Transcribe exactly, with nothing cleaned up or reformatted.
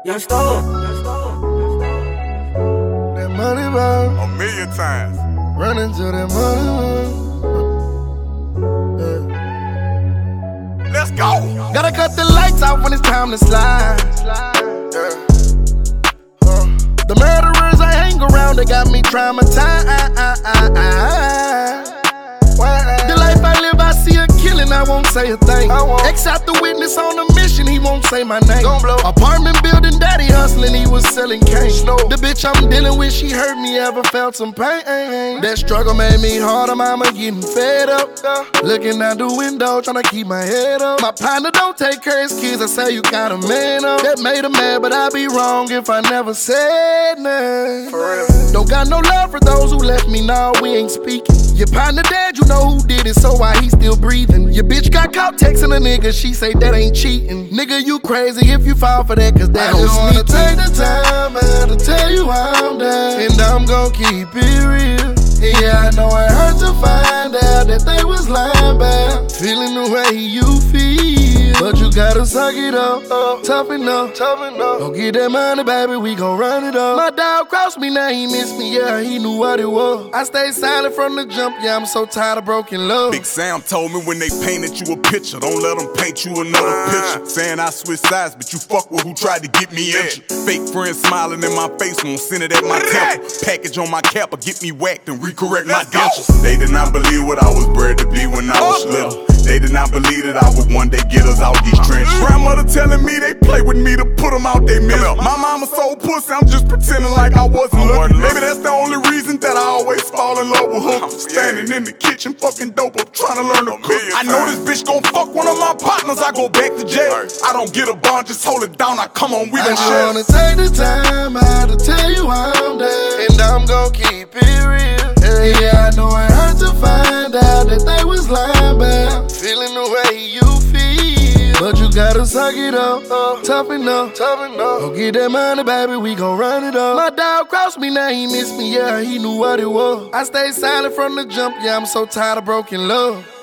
Young Stone. That money ball, A million times. running to that money ball. Yeah. Let's go. Gotta cut the lights out when it's time to slide. Yeah. Uh, the murderers I hang around, they got me traumatized. The life I live, I see a killing, I won't say a thing. X out the witness on a mission, he won't say my name. Apartment building, daddy hustling, he was selling cane. The bitch I'm dealing with, she hurt me, ever felt some pain. That struggle made me harder, mama getting fed up. Looking out the window, tryna keep my head up. My partner don't take care of his kids, I say you got a man up. That made him mad, but I'd be wrong if I never said nothing. For real. Don't got no love for those who left me, nah, we ain't speaking. Your partner dead, you know who did it, so why he still breathing? Your bitch got caught texting a nigga, she say that ain't cheating. Nigga, you crazy if you fall for that, cause that don't sneak. I just wanna take the time, man, to tell you I'm down, and I'm gon' keep it real. Yeah, I know it hurt to find out that they was lying about feeling the way you feel, but you gotta suck it up, up. Tough enough, tough enough. Go get that money, baby, we gon' run it up. My dog crossed me, now he missed me, yeah, he knew what it was. I stayed silent from the jump, yeah, I'm so tired of broken love. Big Sam told me when they painted you a picture, don't let them paint you another picture. Saying I switched sides, but you fuck with who tried to get me injured. Fake friends smiling in my face, won't send it at my temple. Package on my cap or get me whacked and recorrect my dentures. They did not believe what I was bred to be when I was little. They did not believe that I would one day get us out these trenches. Grandmother telling me they play with me to put them out they middle. My mama so pussy, I'm just pretending like I wasn't looking. Maybe that's the only reason that I always fall in love with hookers. Standing in the kitchen, fucking dope up, trying to learn to cook. I know this bitch gon' fuck one of my partners, I go back to jail. I don't get a bond, just hold it down, I come on, we gon' share. I just wanna take the time out to tell you I'm down, and I'm gon' keep it real. Yeah, I know it hurt to find out that they was lying about feeling the way you feel, but you gotta suck it up, up. Tough enough, tough enough. Go get that money, baby, we gon' run it up. My dog crossed me, now he missed me, yeah, he knew what it was. I stayed silent from the jump, yeah, I'm so tired of broken love.